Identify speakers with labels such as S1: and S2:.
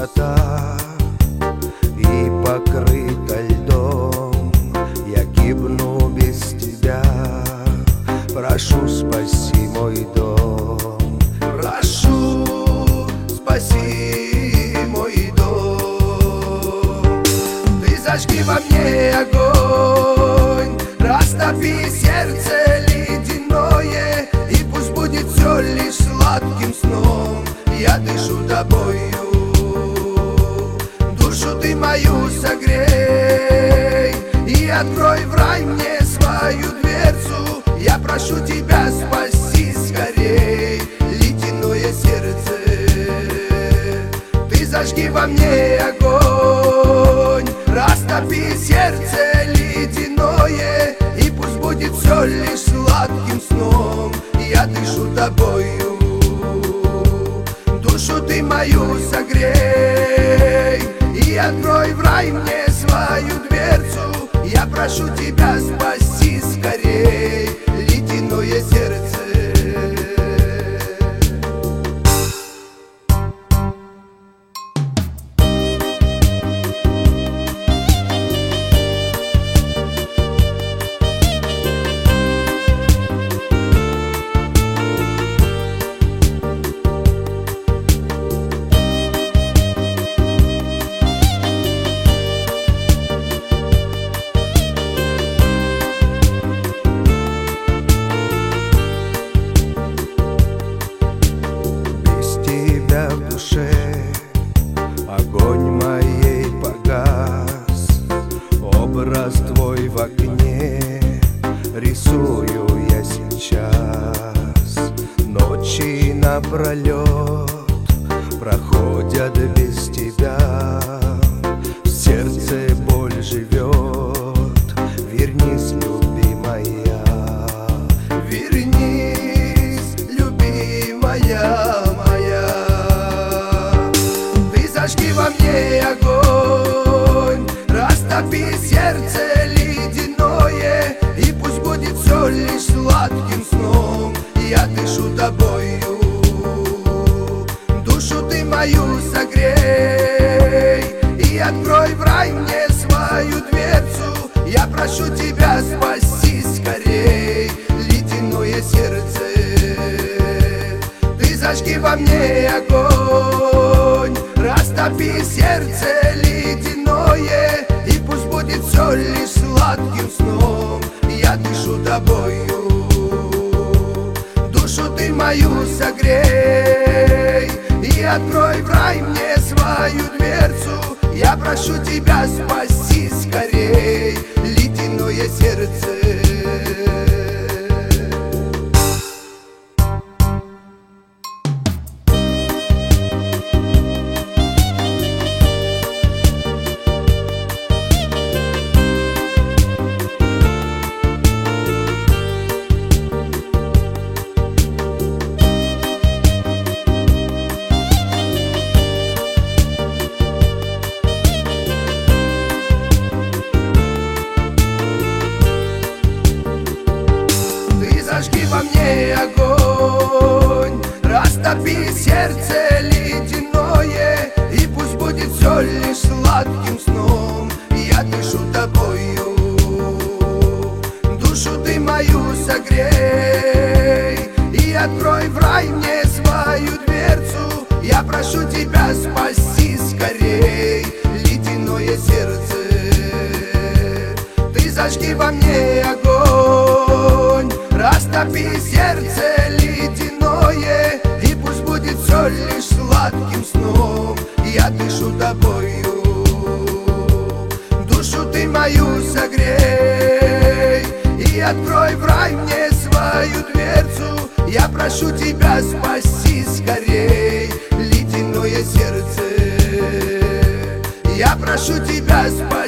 S1: пустота и покрыта льдом. Я гибну без тебя, прошу, спаси мой дом. Прошу, спаси мой дом. Ты зажги во мне огонь, растопи сердце ледяное, и пусть будет все лишь сладким сном. Я дышу тобою, душу ты мою согрей, и открой в рай мне свою дверцу. Я прошу тебя, спаси скорей ледяное сердце. Ты зажги во мне огонь, растопи сердце ледяное, и пусть будет все лишь сладким сном. Я дышу тобою, душу ты мою согрей, и открой в рай мне свою дверцу. Я прошу тебя, спаси скорей ледяное сердце. В душе огонь моей погас, образ твой в окне рисую я сейчас. Ночи напролет проходят без тебя, в сердце боль живет. Вернись, любимая, вернись, любимая. Зажги во мне огонь, растопи сердце ледяное, и пусть будет все лишь сладким сном. Я дышу тобою, душу ты мою согрей, и открой в рай мне свою дверцу. Я прошу тебя, спаси скорей ледяное сердце. Ты зажги во мне огонь, растопи сердце ледяное, и пусть будет все лишь сладким сном. Я дышу тобою, душу ты мою согрей, и открой в рай мне свою дверцу. Я прошу тебя, спаси скорей ледяное сердце. Зажги во мне огонь, растопи сердце ледяное, и пусть будет все лишь сладким сном. Я дышу тобою, душу ты мою согрей, и открой в рай мне свою дверцу. Я прошу тебя, спаси скорей ледяное сердце. Ты зажги во мне огонь, растопи сердце ледяное, и пусть будет все лишь сладким сном. Я дышу тобою, душу ты мою согрей, и открой в рай мне свою дверцу. Я прошу тебя, спаси скорей ледяное сердце. Я прошу тебя, спаси